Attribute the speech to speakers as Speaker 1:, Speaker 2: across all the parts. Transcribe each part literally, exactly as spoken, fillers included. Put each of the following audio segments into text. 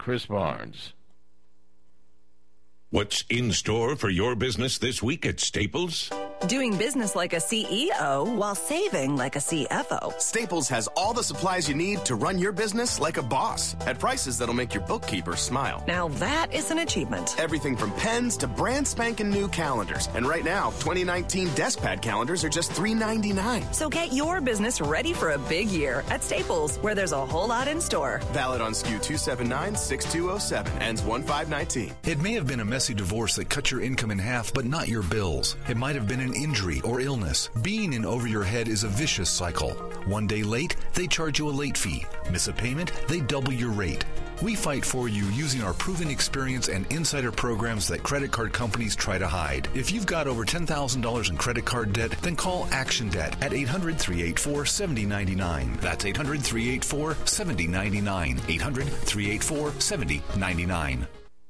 Speaker 1: Chris Barnes.
Speaker 2: What's in store for your business this week at Staples?
Speaker 3: Doing business like a C E O while saving like a C F O.
Speaker 4: Staples has all the supplies you need to run your business like a boss at prices that'll make your bookkeeper smile.
Speaker 3: Now that is an achievement.
Speaker 4: Everything from pens to brand spanking new calendars. And right now, twenty nineteen DeskPad calendars are just three ninety-nine.
Speaker 3: So get your business ready for a big year at Staples, where there's a whole lot in store.
Speaker 4: Valid on S K U two seven nine six two zero seven. Ends one five nineteen.
Speaker 5: It may have been a messy divorce that cut your income in half, but not your bills. It might have been an injury or illness. Being in over your head is a vicious cycle. One day late, they charge you a late fee. Miss a payment, they double your rate. We fight for you using our proven experience and insider programs that credit card companies try to hide. If you've got over ten thousand dollars in credit card debt, then call Action Debt at eight hundred, three eight four, seven zero nine nine. That's eight hundred, three eight four, seven zero nine nine. eight hundred, three eight four, seven zero nine nine.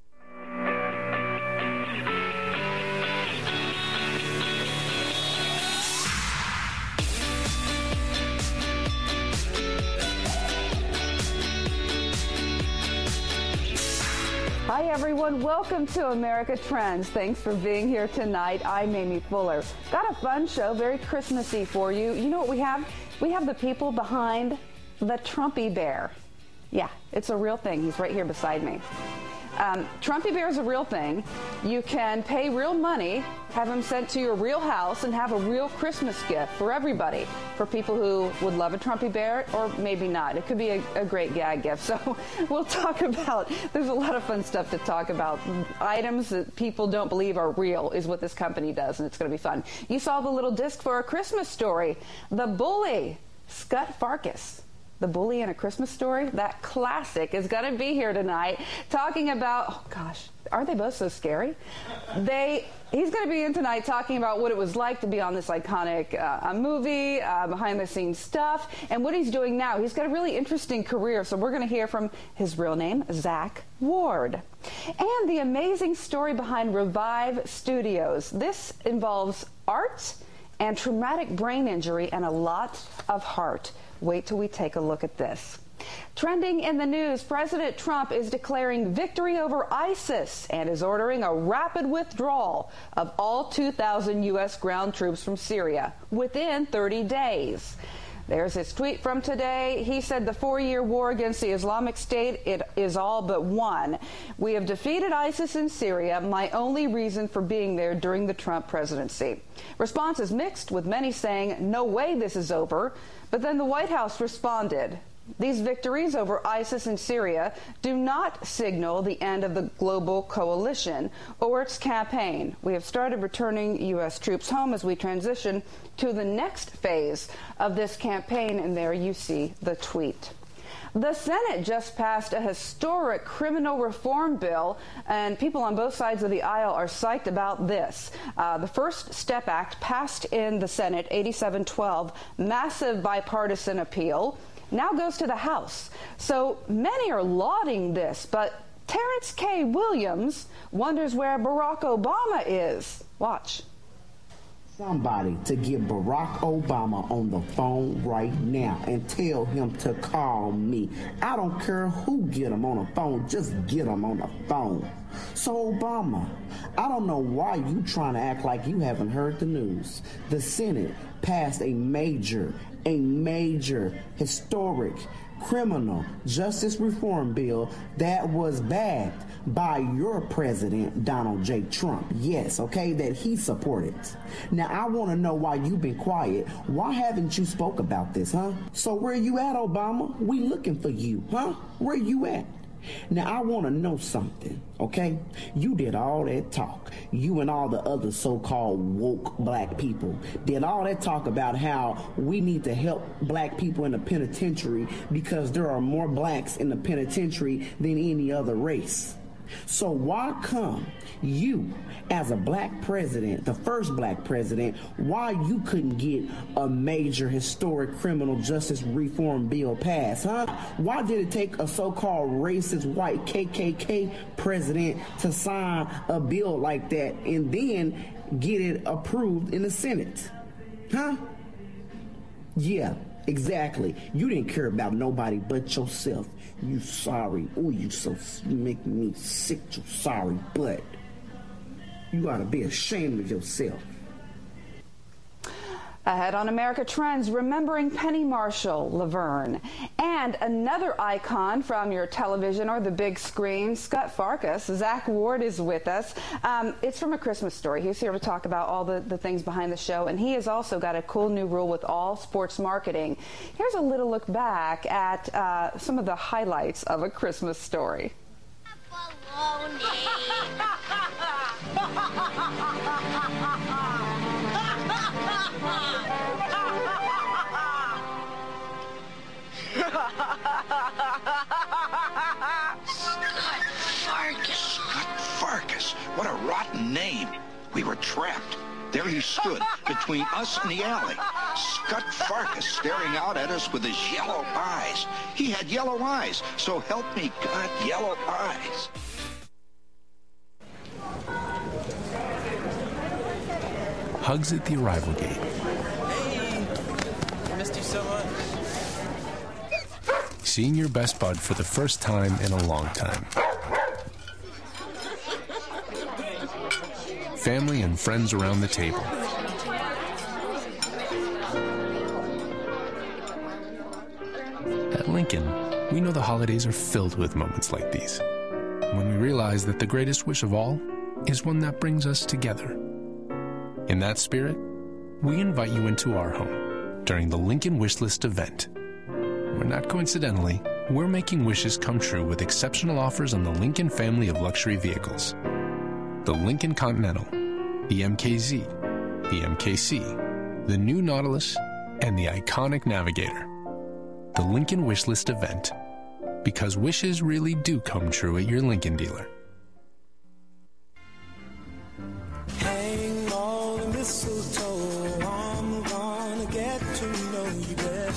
Speaker 6: Hi everyone, welcome to America Trends. Thanks for being here tonight. I'm Amy Fuller. Got a fun show, very Christmassy for you. You know what we have? We have the people behind the Trumpy Bear. Yeah, it's a real thing. He's right here beside me. Um, Trumpy Bear is a real thing. You can pay real money, have him sent to your real house, and have a real Christmas gift for everybody. For people who would love a Trumpy Bear, or maybe not. It could be a, a great gag gift. So we'll talk about, there's a lot of fun stuff to talk about. Items that people don't believe are real is what this company does, and it's going to be fun. You saw the little disc for A Christmas Story. The Bully, Scut Farkus. The Bully in A Christmas Story, that classic, is going to be here tonight talking about, oh gosh, aren't they both so scary? They, he's going to be in tonight talking about what it was like to be on this iconic uh, movie, uh, behind-the-scenes stuff, and what he's doing now. He's got a really interesting career, so we're going to hear from his real name, Zach Ward. And the amazing story behind Revive Studios. This involves art and traumatic brain injury and a lot of heart. Wait till we take a look at this. Trending in the news, President Trump is declaring victory over ISIS and is ordering a rapid withdrawal of all two thousand U S ground troops from Syria within thirty days. There's his tweet from today. He said the four-year war against the Islamic State, it is all but won. We have defeated ISIS in Syria, my only reason for being there during the Trump presidency. Response is mixed, with many saying, no way this is over. But then the White House responded. These victories over ISIS in Syria do not signal the end of the global coalition or its campaign. We have started returning U S troops home as we transition to the next phase of this campaign, and there you see the tweet. The Senate just passed a historic criminal reform bill, and people on both sides of the aisle are psyched about this. Uh, the First Step Act passed in the Senate, eighty-seven twelve, massive bipartisan appeal, now goes to the House. So many are lauding this, but Terrence K. Williams wonders where Barack Obama is. Watch.
Speaker 7: Somebody to get Barack Obama on the phone right now and tell him to call me. I don't care who get him on the phone, just get him on the phone. So Obama, I don't know why you trying to act like you haven't heard the news. The Senate passed a major, a major, historic criminal justice reform bill that was backed by your president, Donald J. Trump. Yes, okay, that he supported. Now, I want to know why you've been quiet. Why haven't you spoke about this, huh? So where you at, Obama? We looking for you, huh? Where you at? Now, I want to know something, okay? You did all that talk. You and all the other so-called woke black people did all that talk about how we need to help black people in the penitentiary because there are more blacks in the penitentiary than any other race. So why come you, as a black president, the first black president, why you couldn't get a major historic criminal justice reform bill passed, huh? Why did it take a so-called racist white K K K president to sign a bill like that and then get it approved in the Senate? Huh? Yeah, Exactly. You didn't care about nobody but yourself. You sorry. Oh, you so you make me sick. You sorry, but you ought to be ashamed of yourself.
Speaker 6: Ahead on America Trends, remembering Penny Marshall, Laverne. And another icon from your television or the big screen, Scut Farkus. Zach Ward is with us. Um, it's from A Christmas Story. He's here to talk about all the, the things behind the show. And he has also got a cool new rule with all sports marketing. Here's a little look back at uh, some of the highlights of A Christmas Story.
Speaker 1: Scut Farkus. What a rotten name. We were trapped. There he stood between us and the alley. Scut Farkus staring out at us with his yellow eyes. He had yellow eyes, so help me God, yellow eyes.
Speaker 8: Hugs at the arrival gate.
Speaker 9: Hey, I missed you so much.
Speaker 8: Seeing your best bud for the first time in a long time. Family and friends around the table. At Lincoln, we know the holidays are filled with moments like these, when we realize that the greatest wish of all is one that brings us together. In that spirit, we invite you into our home during the Lincoln Wishlist event. Where not coincidentally, we're making wishes come true with exceptional offers on the Lincoln family of luxury vehicles. The Lincoln Continental, the M K Z, the M K C, the new Nautilus, and the iconic Navigator. The Lincoln Wishlist event, because wishes really do come true at your Lincoln dealer.
Speaker 10: Hang all the mistletoe, I'm gonna get to know you better.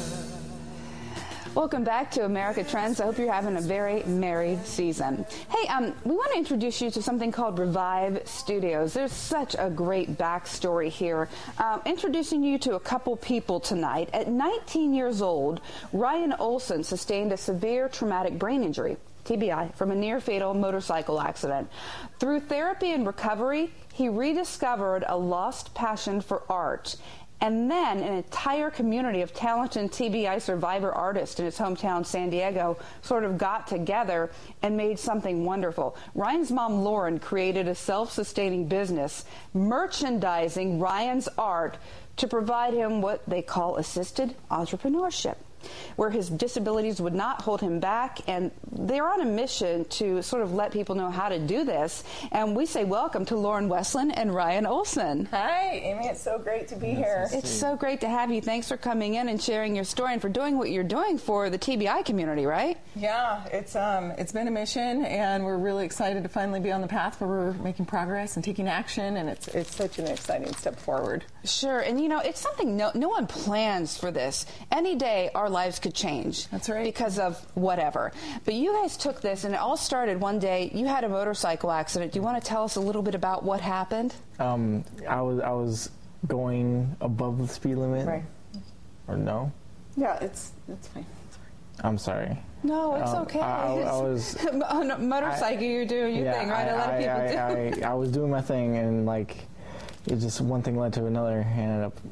Speaker 6: Welcome back to America Trends. I hope you're having a very merry season. Hey, um, we want to introduce you to something called Revive Studios. There's such a great backstory here. Uh, introducing you to a couple people tonight. At nineteen years old, Ryan Olson sustained a severe traumatic brain injury, T B I, from a near-fatal motorcycle accident. Through therapy and recovery, he rediscovered a lost passion for art. And then an entire community of talented T B I survivor artists in his hometown, San Diego, sort of got together and made something wonderful. Ryan's mom, Lauren, created a self-sustaining business, merchandising Ryan's art to provide him what they call assisted entrepreneurship, where his disabilities would not hold him back. And they're on a mission to sort of let people know how to do this. And we say welcome to Lauren Westland and Ryan Olson.
Speaker 11: Hi, Amy. It's so great to be here.
Speaker 6: It's so great to have you. Thanks for coming in and sharing your story and for doing what you're doing for the T B I community, right?
Speaker 11: Yeah, it's um, it's been a mission, and we're really excited to finally be on the path where we're making progress and taking action, and it's it's such an exciting step forward.
Speaker 6: Sure, and you know, it's something no, no one plans for this. Any day, our lives could change.
Speaker 11: That's right.
Speaker 6: Because of whatever. But you guys took this, and it all started one day. You had a motorcycle accident. Do you want to tell us a little bit about what happened?
Speaker 12: Um, I was I was going above the speed limit.
Speaker 11: Right.
Speaker 12: Or no?
Speaker 11: Yeah, it's it's fine.
Speaker 12: I'm sorry.
Speaker 6: No, it's
Speaker 12: um,
Speaker 6: okay.
Speaker 12: I, I, I was
Speaker 6: on a motorcycle. I, you're doing your
Speaker 12: yeah,
Speaker 6: thing, right?
Speaker 12: I,
Speaker 6: A lot of people
Speaker 12: I,
Speaker 6: do.
Speaker 12: I, I, I was doing my thing, and like, it just one thing led to another, and ended up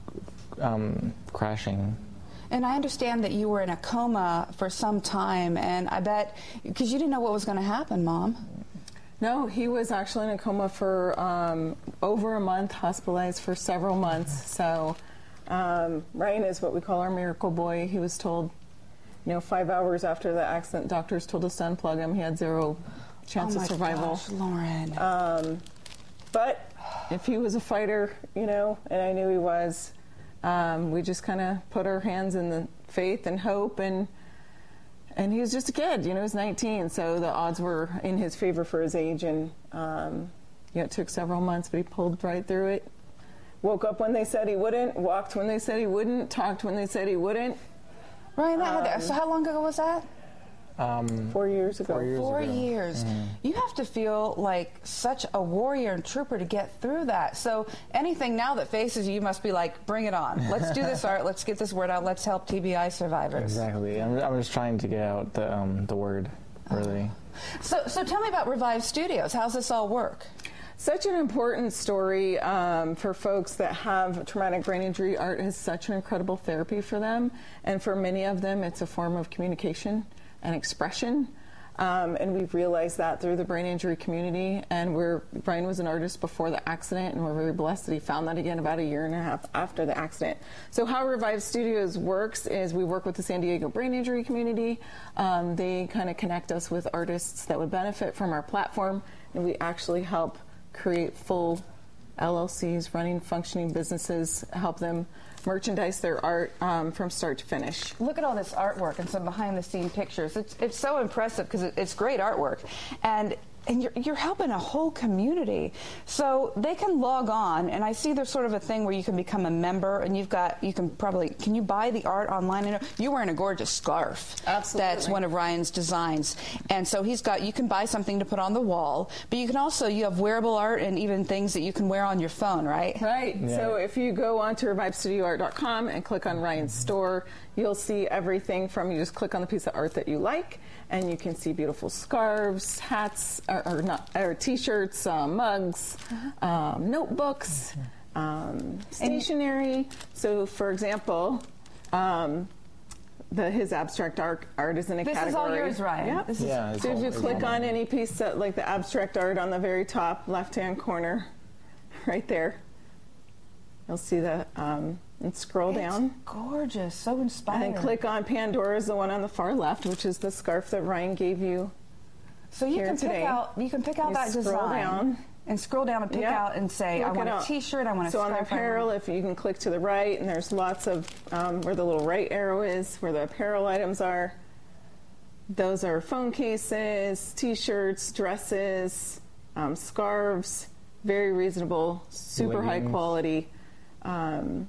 Speaker 12: um, crashing.
Speaker 6: And I understand that you were in a coma for some time, and I bet because you didn't know what was going to happen, Mom.
Speaker 11: No, he was actually in a coma for um, over a month, hospitalized for several months. So um, Ryan is what we call our miracle boy. He was told, you know, five hours after the accident, doctors told us to unplug him. He had zero chance
Speaker 6: oh
Speaker 11: of survival.
Speaker 6: Gosh, Lauren.
Speaker 11: Um, but if he was a fighter, you know, and I knew he was, um, we just kind of put our hands in the faith and hope, and and he was just a kid, you know, he was nineteen, so the odds were in his favor for his age, and um, yeah, it took several months, but he pulled right through it. Woke up when they said he wouldn't, walked when they said he wouldn't, talked when they said he wouldn't.
Speaker 6: Right, that
Speaker 11: um,
Speaker 6: had, so how long ago was that?
Speaker 12: Um,
Speaker 11: four years ago.
Speaker 12: Four years.
Speaker 6: Four
Speaker 12: ago.
Speaker 6: years.
Speaker 12: Mm-hmm.
Speaker 6: You have to feel like such a warrior and trooper to get through that. So anything now that faces you, you must be like, bring it on. Let's do this art. Let's get this word out. Let's help T B I survivors.
Speaker 12: Exactly. I'm, I'm just trying to get out the um, the word, really.
Speaker 6: So, so tell me about Revive Studios. How's this all work?
Speaker 11: Such an important story um, for folks that have traumatic brain injury. Art is such an incredible therapy for them, and for many of them, it's a form of communication and expression. Um, and we've realized that through the brain injury community. And we're, Ryan was an artist before the accident, and we're very blessed that he found that again about a year and a half after the accident. So how Revive Studios works is we work with the San Diego brain injury community. Um, they kind of connect us with artists that would benefit from our platform, and we actually help create full L L Cs, running, functioning businesses, help them merchandise their art um, from start to finish.
Speaker 6: Look at all this artwork and some behind-the-scene pictures. It's, it's so impressive because it, it's great artwork. And and you're, you're helping a whole community. So they can log on, and I see there's sort of a thing where you can become a member, and you've got, you can probably, can you buy the art online? I know you're wearing a gorgeous scarf.
Speaker 11: Absolutely.
Speaker 6: That's one of Ryan's designs. And so he's got, you can buy something to put on the wall, but you can also, you have wearable art and even things that you can wear on your phone, right?
Speaker 11: Right.
Speaker 12: Yeah.
Speaker 11: So if you go on to revive studio art dot com and click on Ryan's store, you'll see everything from, you just click on the piece of art that you like, and you can see beautiful scarves, hats, or, or not, or t-shirts, uh, mugs, uh-huh. um, notebooks, um, stationery. So, for example, um, the his abstract art art is in a
Speaker 6: this
Speaker 11: category.
Speaker 6: This is all yours, Ryan.
Speaker 11: Yep.
Speaker 6: This is,
Speaker 12: yeah,
Speaker 11: so if you click on any piece, that, like the abstract art on the very top left-hand corner, right there, you'll see the. Um, And scroll
Speaker 6: it's
Speaker 11: down.
Speaker 6: Gorgeous, so inspiring.
Speaker 11: And then click on Pandora's, the one on the far left, which is the scarf that Ryan gave you.
Speaker 6: So you
Speaker 11: here
Speaker 6: can
Speaker 11: today.
Speaker 6: pick out. You can pick out
Speaker 11: You
Speaker 6: that
Speaker 11: scroll
Speaker 6: design
Speaker 11: down.
Speaker 6: and scroll down and pick
Speaker 11: Yep.
Speaker 6: out and say,
Speaker 11: Look
Speaker 6: I want
Speaker 11: it
Speaker 6: a
Speaker 11: up.
Speaker 6: T-shirt. I want a
Speaker 11: so
Speaker 6: scarf.
Speaker 11: on the apparel, if you can click to the right, and there's lots of um, where the little right arrow is, where the apparel items are. Those are phone cases, T-shirts, dresses, um, scarves. Very reasonable, super
Speaker 12: Leggings.
Speaker 11: high quality. Um,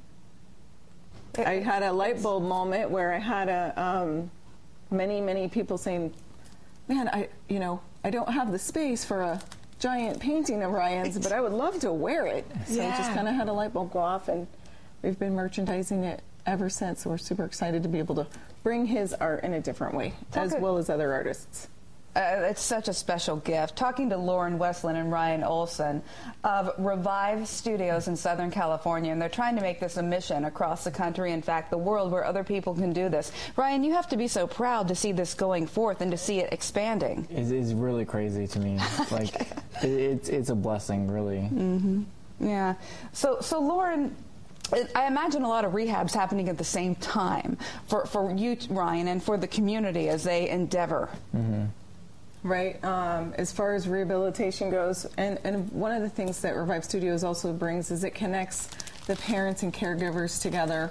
Speaker 11: I had a light bulb moment where I had a um, many, many people saying, "Man, I, you know, I don't have the space for a giant painting of Ryan's, but I would love to wear it." So
Speaker 6: Yeah.
Speaker 11: I just kind of had a light bulb go off, and we've been merchandising it ever since. So we're super excited to be able to bring his art in a different way,
Speaker 6: Talk
Speaker 11: as
Speaker 6: a-
Speaker 11: well as other artists.
Speaker 6: Uh, it's such a special gift. Talking to Lauren Westland and Ryan Olson of Revive Studios in Southern California, and they're trying to make this a mission across the country, in fact, the world, where other people can do this. Ryan, you have to be so proud to see this going forth and to see it expanding.
Speaker 12: It's, it's really crazy to me. Like, it, it's it's a blessing, really.
Speaker 6: Mm-hmm. Yeah. So, so Lauren, I imagine a lot of rehabs happening at the same time for, for you, Ryan, and for the community as they endeavor.
Speaker 12: Mm-hmm.
Speaker 11: Right. Um, as far as rehabilitation goes, and, and one of the things that Revive Studios also brings is it connects the parents and caregivers together.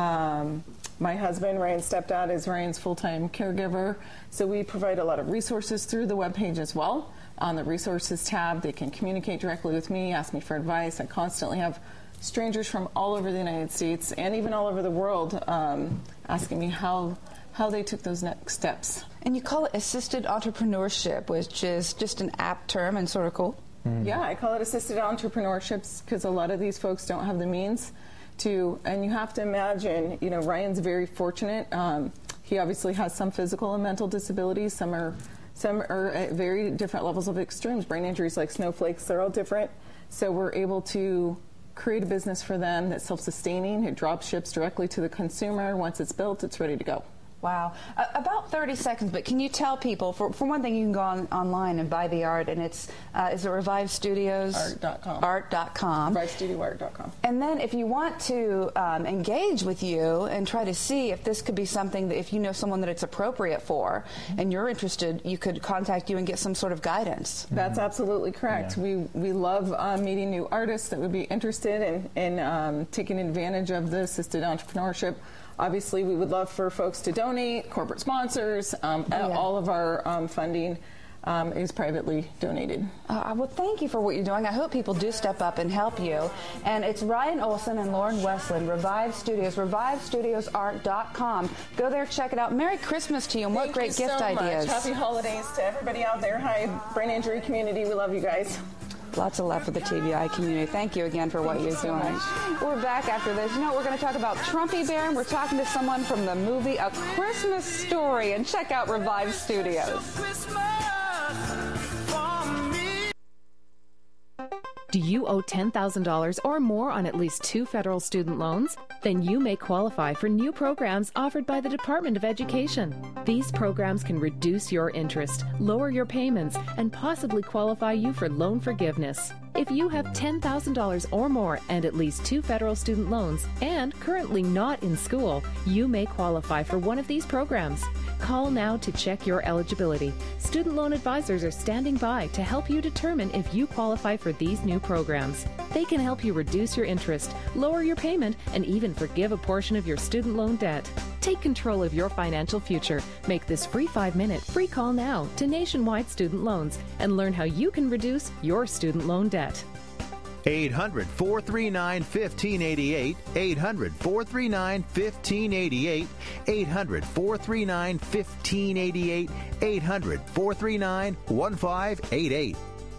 Speaker 11: Um, my husband, Ryan's stepdad, is Ryan's full-time caregiver, so we provide a lot of resources through the webpage as well. On the resources tab, they can communicate directly with me, ask me for advice. I constantly have strangers from all over the United States and even all over the world um, asking me how how they took those next steps.
Speaker 6: And you call it assisted entrepreneurship, which is just an apt term and sort of cool.
Speaker 12: Mm-hmm.
Speaker 11: Yeah, I call it assisted entrepreneurship because a lot of these folks don't have the means to, and you have to imagine, you know, Ryan's very fortunate. Um, he obviously has some physical and mental disabilities. Some are, some are at very different levels of extremes. Brain injuries like snowflakes, they're all different. So we're able to create a business for them that's self-sustaining. It drop ships directly to the consumer. Once it's built, it's ready to go.
Speaker 6: Wow. Uh, about thirty seconds, but can you tell people, for, for one thing, you can go on, online and buy the art, and it's, uh, is it Revive Studios?
Speaker 11: art dot com.
Speaker 6: art dot com.
Speaker 11: revive studio art dot com.
Speaker 6: And then if you want to um, engage with you and try to see if this could be something that, if you know someone that it's appropriate for, mm-hmm. and you're interested, you could contact you and get some sort of guidance.
Speaker 11: That's absolutely correct.
Speaker 12: Yeah.
Speaker 11: We we love uh, meeting new artists that would be interested in, in um, taking advantage of the assisted entrepreneurship. Obviously, we would love for folks to donate, corporate sponsors, um,
Speaker 6: Oh, yeah.
Speaker 11: all of our um, funding um, is privately donated.
Speaker 6: Uh, well, thank you for what you're doing. I hope people do step up and help you. And it's Ryan Olson and Lauren Westland, Revive Studios, revive studios art dot com. Go there, check it out. Merry Christmas to you, and
Speaker 11: Thank
Speaker 6: what great
Speaker 11: you
Speaker 6: gift
Speaker 11: so
Speaker 6: ideas.
Speaker 11: Much. Happy holidays to everybody out there. Hi, brain injury community. We love you guys.
Speaker 6: Lots of love for the T B I community. Thank you again for what
Speaker 11: Thank
Speaker 6: you're
Speaker 11: you so
Speaker 6: doing.
Speaker 11: much.
Speaker 6: We're back after this. You know, we're going to talk about Trumpy Bear, and we're talking to someone from the movie A Christmas Story. And check out Revive Studios.
Speaker 13: Do you owe ten thousand dollars or more on at least two federal student loans? Then you may qualify for new programs offered by the Department of Education. These programs can reduce your interest, lower your payments, and possibly qualify you for loan forgiveness. If you have ten thousand dollars or more and at least two federal student loans and currently not in school, you may qualify for one of these programs. Call now to check your eligibility. Student loan advisors are standing by to help you determine if you qualify for these new programs. They can help you reduce your interest, lower your payment, and even forgive a portion of your student loan debt. Take control of your financial future. Make this free five-minute free call now to Nationwide Student Loans and learn how you can reduce your student loan debt.
Speaker 14: eight hundred, four three nine, one five eight eight, eight hundred, four three nine, one five eight eight, eight hundred, four three nine, one five eight eight, eight hundred, four three nine, one five eight eight.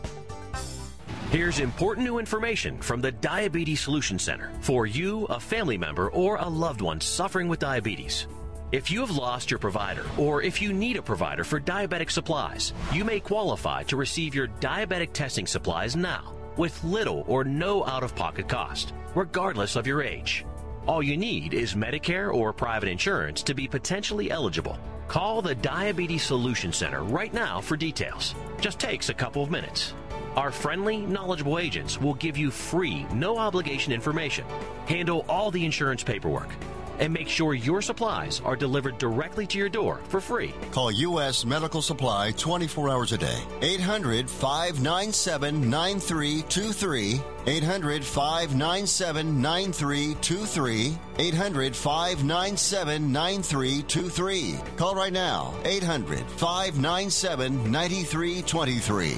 Speaker 15: Here's important new information from the Diabetes Solution Center for you, a family member, or a loved one suffering with diabetes. If you have lost your provider, or if you need a provider for diabetic supplies, you may qualify to receive your diabetic testing supplies now with little or no out-of-pocket cost, regardless of your age. All you need is Medicare or private insurance to be potentially eligible. Call the Diabetes Solution Center right now for details. Just takes a couple of minutes. Our friendly, knowledgeable agents will give you free, no-obligation information, handle all the insurance paperwork, and make sure your supplies are delivered directly to your door for free.
Speaker 16: Call U S Medical Supply twenty-four hours a day. eight hundred, five nine seven, nine three two three. eight hundred, five nine seven, nine three two three. eight hundred, five nine seven, nine three two three. Call right now. eight hundred, five nine seven, nine three two three.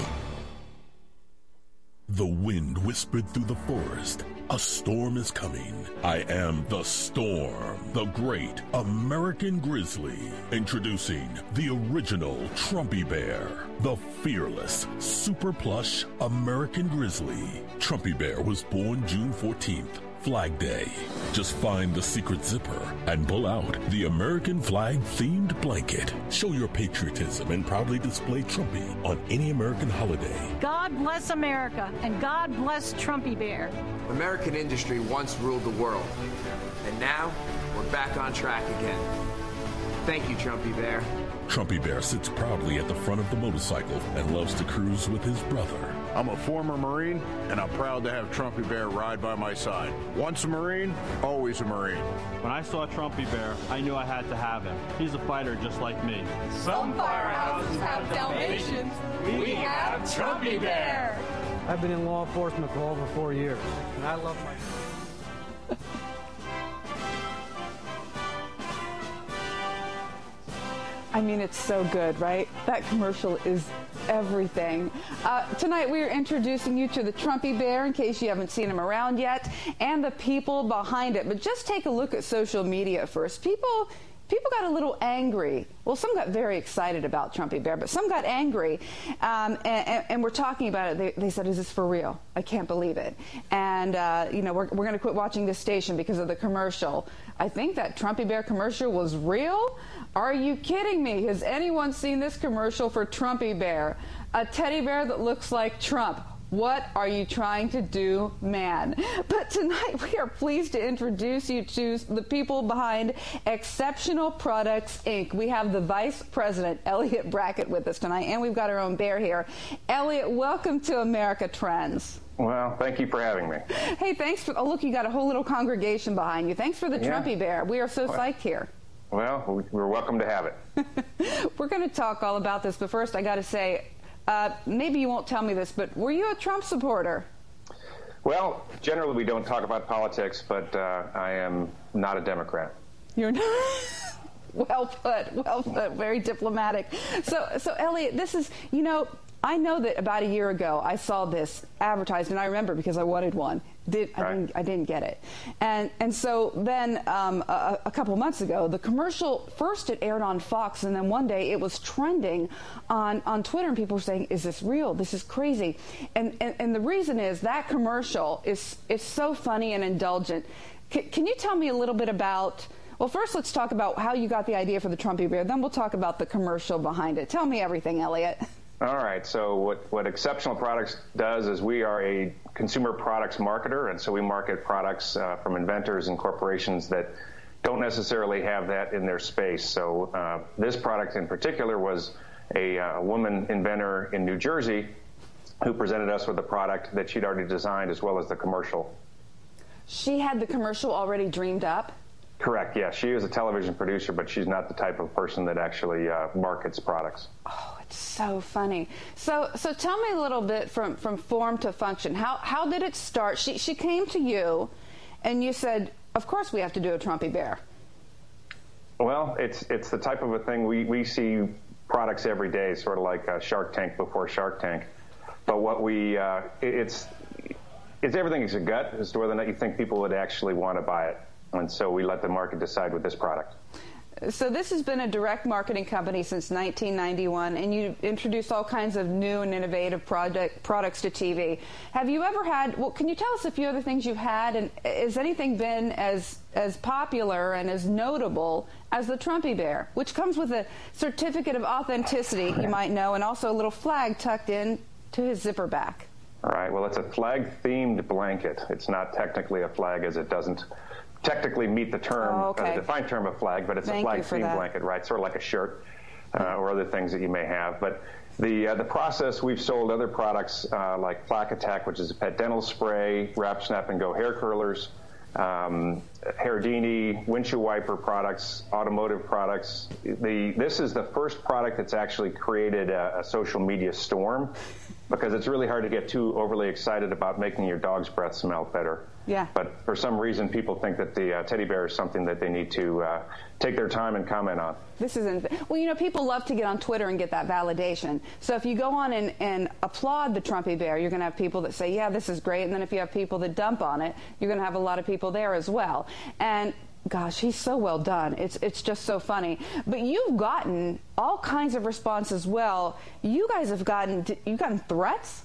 Speaker 17: The wind whispered through the forest. A storm is coming. I am the storm, the great American grizzly. Introducing the original Trumpy Bear, the fearless, super plush American grizzly. Trumpy Bear was born June fourteenth, Flag Day. Just find the secret zipper and pull out the American flag-themed blanket. Show your patriotism and proudly display Trumpy on any American holiday.
Speaker 18: God bless America, and God bless Trumpy Bear.
Speaker 19: American industry once ruled the world, and now we're back on track again. Thank you, Trumpy Bear.
Speaker 17: Trumpy Bear sits proudly at the front of the motorcycle and loves to cruise with his brother.
Speaker 20: I'm a former Marine, and I'm proud to have Trumpy Bear ride by my side. Once a Marine, always a Marine.
Speaker 21: When I saw Trumpy Bear, I knew I had to have him. He's a fighter just like me.
Speaker 22: Some firehouses have Dalmatians. We have Trumpy Bear.
Speaker 23: I've been in law enforcement for over four years, and I love my...
Speaker 6: I mean, it's so good, right? That commercial is everything. Uh, tonight we are introducing you to the Trumpy Bear, in case you haven't seen him around yet, and the people behind it. But just take a look at social media first. People... People got a little angry. Well, some got very excited about Trumpy Bear, but some got angry. Um, and, and, and we're talking about it. They, they said, is this for real? I can't believe it. And, uh, you know, we're, we're going to quit watching this station because of the commercial. I think that Trumpy Bear commercial was real. Are you kidding me? Has anyone seen this commercial for Trumpy Bear? A teddy bear that looks like Trump. What are you trying to do, man? But tonight we are pleased to introduce you to the people behind Exceptional Products, Incorporated. We have the Vice President, Elliot Brackett, with us tonight, and we've got our own bear here. Elliot, welcome to America Trends.
Speaker 24: Well, thank you for having me.
Speaker 6: Hey, thanks for, oh, look, you got a whole little congregation behind you. Thanks for the yeah. Trumpy Bear. We are so well, psyched here.
Speaker 24: Well, we're welcome to have it.
Speaker 6: We're going to talk all about this, but first I got to say, Uh, maybe you won't tell me this, but were you a Trump supporter?
Speaker 24: Well, generally we don't talk about politics, but uh, I am not a Democrat.
Speaker 6: You're not? Well put, well put, very diplomatic. So, so Elliot, this is, you know, I know that about a year ago I saw this advertised, and I remember because I wanted one. Did I,
Speaker 24: right.
Speaker 6: didn't, I didn't get it, and and so then um, a, a couple months ago, the commercial first it aired on Fox, and then one day it was trending on on Twitter, and people were saying, "Is this real? This is crazy," and and, and the reason is that commercial is is so funny and indulgent. C- can you tell me a little bit about? Well, first let's talk about how you got the idea for the Trumpy Bear. Then we'll talk about the commercial behind it. Tell me everything, Elliot.
Speaker 24: All right. So what, what Exceptional Products does is we are a consumer products marketer, and so we market products uh, from inventors and corporations that don't necessarily have that in their space. So uh, this product in particular was a, a woman inventor in New Jersey who presented us with a product that she'd already designed as well as the commercial.
Speaker 6: She had the commercial already dreamed up?
Speaker 24: Correct, yeah. She is a television producer, but she's not the type of person that actually uh, markets products.
Speaker 6: Oh, it's so funny. So so tell me a little bit from, from form to function. How how did it start? She she came to you, and you said, of course we have to do a Trumpy Bear.
Speaker 24: Well, it's it's the type of a thing we, we see products every day, sort of like uh, Shark Tank before Shark Tank. But what we, uh, it, it's, it's everything is a gut as to whether or not you think people would actually want to buy it. And so we let the market decide with this product.
Speaker 6: So this has been a direct marketing company since nineteen ninety-one, and you introduced all kinds of new and innovative project, products to T V. Have you ever had, well, can you tell us a few other things you've had, and has anything been as as popular and as notable as the Trumpy Bear, which comes with a certificate of authenticity, you might know, and also a little flag tucked in to his zipper back?
Speaker 24: All right, well, it's a flag-themed blanket. It's not technically a flag, as it doesn't technically meet the term,
Speaker 6: oh, okay.
Speaker 24: uh, the defined term of flag, but it's
Speaker 6: Thank
Speaker 24: a flag-themed blanket, right? Sort of like a shirt uh, or other things that you may have. But the uh, the process, we've sold other products uh, like Plaque Attack, which is a pet dental spray, Wrap, Snap, and Go hair curlers, um, Hairdini, windshield wiper products, automotive products. The This is the first product that's actually created a, a social media storm, because it's really hard to get too overly excited about making your dog's breath smell better.
Speaker 6: Yeah.
Speaker 24: But for some reason, people think that the uh, teddy bear is something that they need to uh, take their time and comment on.
Speaker 6: This isn't, well, you know, people love to get on Twitter and get that validation. So if you go on and, and applaud the Trumpy Bear, you're going to have people that say, yeah, this is great. And then if you have people that dump on it, you're going to have a lot of people there as well. And gosh, he's so well done. It's it's just so funny. But you've gotten all kinds of response as well. You guys have gotten, you've gotten threats?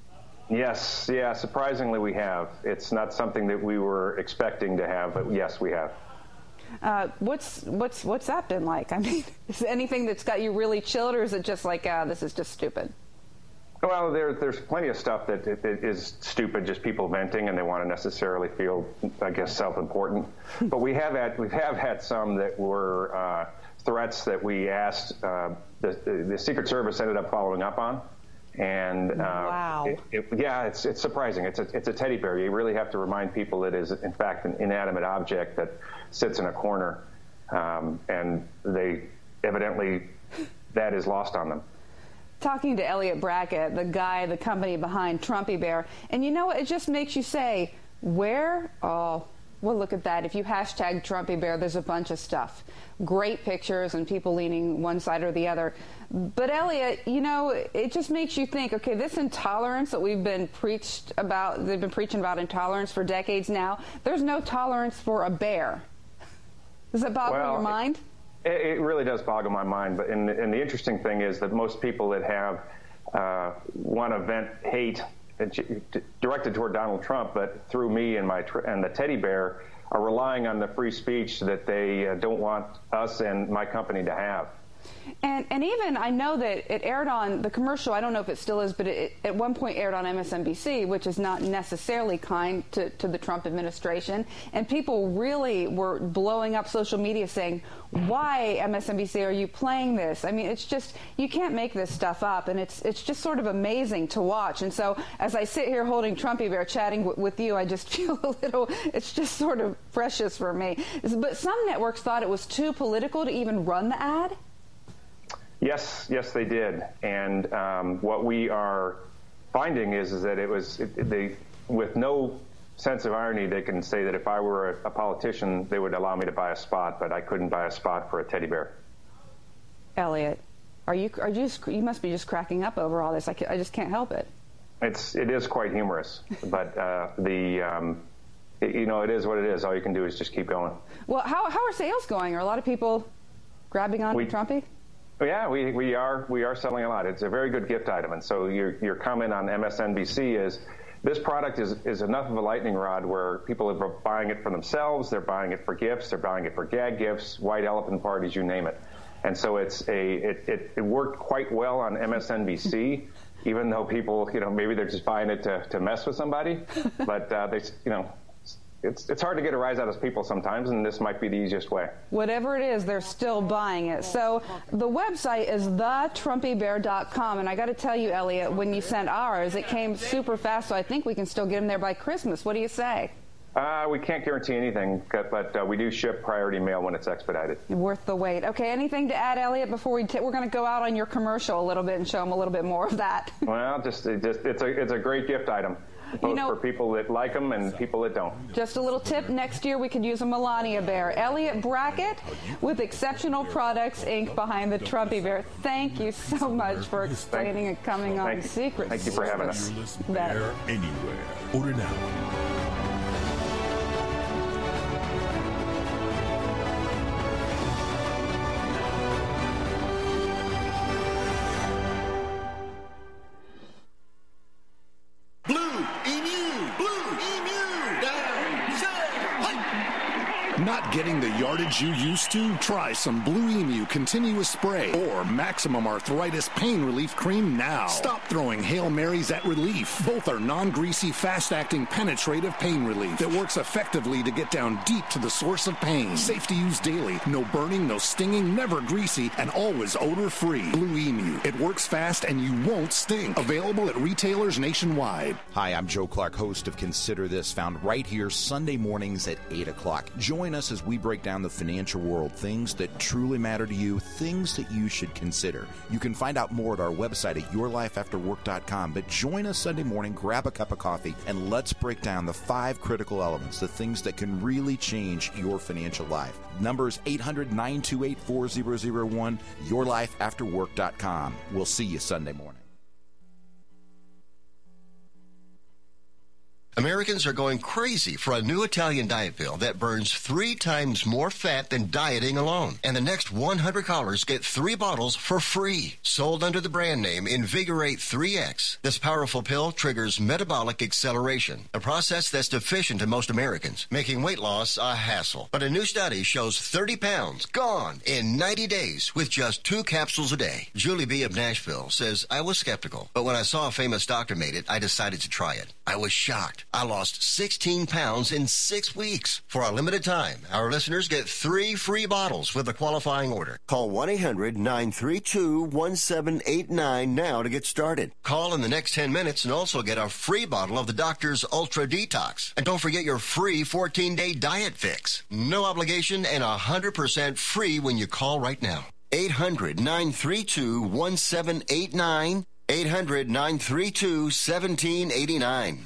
Speaker 24: Yes, yeah, surprisingly we have. It's not something that we were expecting to have, but yes, we have.
Speaker 6: Uh, what's what's what's that been like? I mean, is there anything that's got you really chilled, or is it just like, ah, this is just stupid?
Speaker 24: Well, there, there's plenty of stuff that it, it is stupid, just people venting, and they want to necessarily feel, I guess, self-important. But we have had we have had some that were uh, threats that we asked. Uh, the, the, the Secret Service ended up following up on. And uh,
Speaker 6: wow.
Speaker 24: it, it, yeah, it's it's surprising. It's a it's a teddy bear. You really have to remind people it is in fact an inanimate object that sits in a corner, um, and they evidently that is lost on them.
Speaker 6: Talking to Elliot Brackett, the guy, the company behind Trumpy Bear, and you know what? It just makes you say, where? Oh, well, look at that. If you hashtag Trumpy Bear, there's a bunch of stuff. Great pictures and people leaning one side or the other. But Elliot, you know, it just makes you think, okay, this intolerance that we've been preached about, they've been preaching about intolerance for decades now, there's no tolerance for a bear. Does that boggle
Speaker 24: well,
Speaker 6: your mind?
Speaker 24: It, it really does boggle my mind. But and, and the interesting thing is that most people that have uh, want to vent hate directed toward Donald Trump, but through me and my tr- and the teddy bear, are relying on the free speech that they uh, don't want us and my company to have.
Speaker 6: And and even I know that it aired on the commercial. I don't know if it still is, but it, it at one point aired on M S N B C, which is not necessarily kind to, to the Trump administration. And people really were blowing up social media saying, "Why, M S N B C, are you playing this?" I mean, it's just, you can't make this stuff up, and it's it's just sort of amazing to watch. And so as I sit here holding Trumpy Bear chatting w- with you, I just feel a little, it's just sort of precious for me. But some networks thought it was too political to even run the ad.
Speaker 24: Yes, yes, they did. And um, what we are finding is, is that it was it, they, with no sense of irony, they can say that if I were a, a politician, they would allow me to buy a spot, but I couldn't buy a spot for a teddy bear.
Speaker 6: Elliot, are you are you just, you must be just cracking up over all this. I, I just can't help it.
Speaker 24: It's it is quite humorous, but uh, the um, it, you know it is what it is. All you can do is just keep going.
Speaker 6: Well, how how are sales going? Are a lot of people grabbing on to Trumpy?
Speaker 24: Yeah, we we are we are selling a lot. It's a very good gift item, and so your your comment on M S N B C is this product is is enough of a lightning rod where people are buying it for themselves, they're buying it for gifts, they're buying it for gag gifts, white elephant parties, you name it. And so it's a it, it, it worked quite well on M S N B C, even though people, you know, maybe they're just buying it to, to mess with somebody. But uh, they, you know, it's it's hard to get a rise out of people sometimes, and this might be the easiest way.
Speaker 6: Whatever it is, they're still buying it. So the website is the trumpy bear dot com, and I got to tell you, Elliot, when you sent ours, it came super fast. So I think we can still get them there by Christmas. What do you say?
Speaker 24: Uh, we can't guarantee anything, but uh, we do ship priority mail when it's expedited.
Speaker 6: Worth the wait. Okay, anything to add, Elliot, before we t- we're going to go out on your commercial a little bit and show them a little bit more of that?
Speaker 24: Well, just, it just it's a it's a great gift item, both
Speaker 6: you know,
Speaker 24: for people that like them and people that don't.
Speaker 6: Just a little tip, next year we could use a Melania bear. Elliot Brackett with Exceptional Products, Incorporated behind the Trumpy Bear. Thank you so much for explaining and coming on Secret.
Speaker 24: Thank you for having us.
Speaker 17: Bear anywhere. Order now.
Speaker 2: Not getting the yardage you used to? Try some Blue Emu Continuous Spray or Maximum Arthritis Pain Relief Cream now. Stop throwing Hail Marys at relief. Both are non-greasy, fast-acting, penetrative pain relief that works effectively to get down deep to the source of pain. Safe to use daily. No burning, no stinging, never greasy, and always odor-free. Blue Emu. It works fast and you won't stink. Available at retailers nationwide.
Speaker 3: Hi, I'm Joe Clark, host of Consider This, found right here Sunday mornings at eight o'clock. Join us as we break down the financial world, things that truly matter to you, things that you should consider. You can find out more at our website at your life after work dot com, but join us Sunday morning, grab a cup of coffee, and let's break down the five critical elements, the things that can really change your financial life. Number is eight hundred, nine two eight, four zero zero one, your life after work dot com. We'll see you Sunday morning.
Speaker 16: Americans are going crazy for a new Italian diet pill that burns three times more fat than dieting alone. And the next one hundred callers get three bottles for free. Sold under the brand name Invigorate three X. This powerful pill triggers metabolic acceleration, a process that's deficient in most Americans, making weight loss a hassle. But a new study shows thirty pounds gone in ninety days with just two capsules a day. Julie B. of Nashville says, I was skeptical, but when I saw a famous doctor made it, I decided to try it. I was shocked. I lost sixteen pounds in six weeks. For a limited time, our listeners get three free bottles with a qualifying order. Call one eight hundred, nine three two, one seven eight nine now to get started. Call in the next ten minutes and also get a free bottle of the doctor's Ultra Detox. And don't forget your free fourteen-day diet fix. No obligation and one hundred percent free when you call right now. eight hundred, nine three two, one seven eight nine. eight hundred, nine three two, one seven eight nine.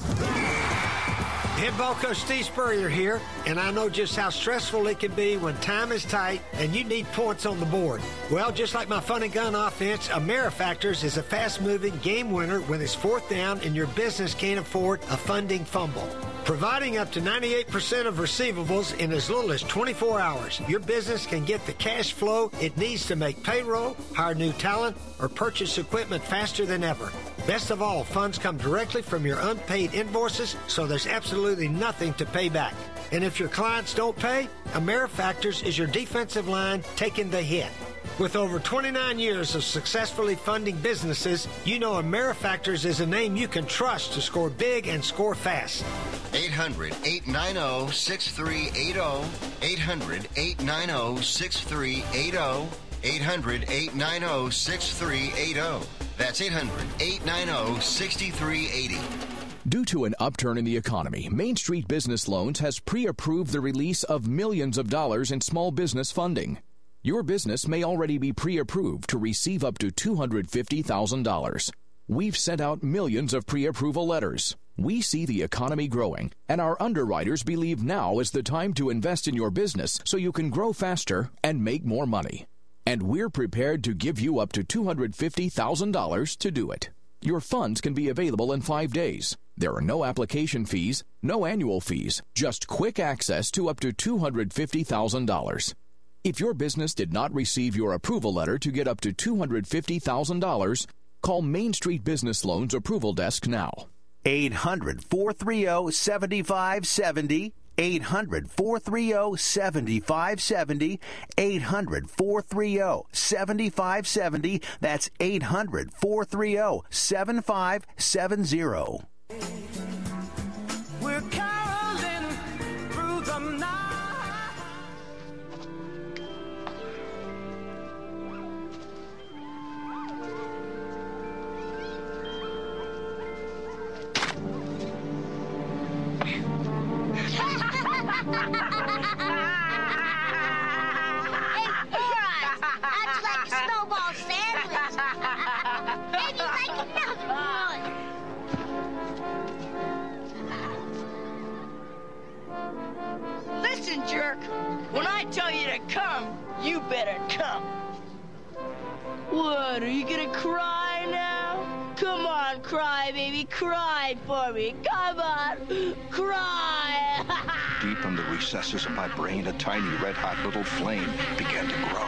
Speaker 4: Head ball coach Steve Spurrier here, and I know just how stressful it can be when time is tight and you need points on the board. Well, just like my fun and gun offense, AmeriFactors is a fast-moving game winner when it's fourth down and your business can't afford a funding fumble. Providing up to ninety-eight percent of receivables in as little as twenty-four hours, your business can get the cash flow it needs to make payroll, hire new talent, or purchase equipment faster than ever. Best of all, funds come directly from your unpaid invoices, so there's absolutely nothing to pay back. And if your clients don't pay, AmeriFactors is your defensive line taking the hit. With over twenty-nine years of successfully funding businesses, you know AmeriFactors is a name you can trust to score big and score fast.
Speaker 16: eight hundred, eight nine zero, six three eight zero. eight hundred, eight nine zero, six three eight zero. eight hundred, eight nine zero, six three eight zero. That's eight hundred, eight nine zero, six three eight zero.
Speaker 5: Due to an upturn in the economy, Main Street Business Loans has pre-approved the release of millions of dollars in small business funding. Your business may already be pre-approved to receive up to two hundred fifty thousand dollars. We've sent out millions of pre-approval letters. We see the economy growing, and our underwriters believe now is the time to invest in your business so you can grow faster and make more money. And we're prepared to give you up to two hundred fifty thousand dollars to do it. Your funds can be available in five days. There are no application fees, no annual fees, just quick access to up to two hundred fifty thousand dollars. If your business did not receive your approval letter to get up to two hundred fifty thousand dollars, call Main Street Business Loans Approval Desk now.
Speaker 14: eight hundred, four three zero, seven five seven zero. eight hundred, four three zero, seven five seven zero. eight hundred, four three zero, seven five seven zero. That's eight hundred, four three zero, seven five seven zero.
Speaker 10: We're caroling through the night.
Speaker 22: Hey, Frost, that's like a snowball sandwich. Maybe like another one.
Speaker 1: Listen, jerk, when I tell you to come, you better come. What, are you gonna cry now? Come on, cry, baby, cry for me. Come on, cry.
Speaker 7: Deep in the recesses of my brain, a tiny red-hot little flame began to grow.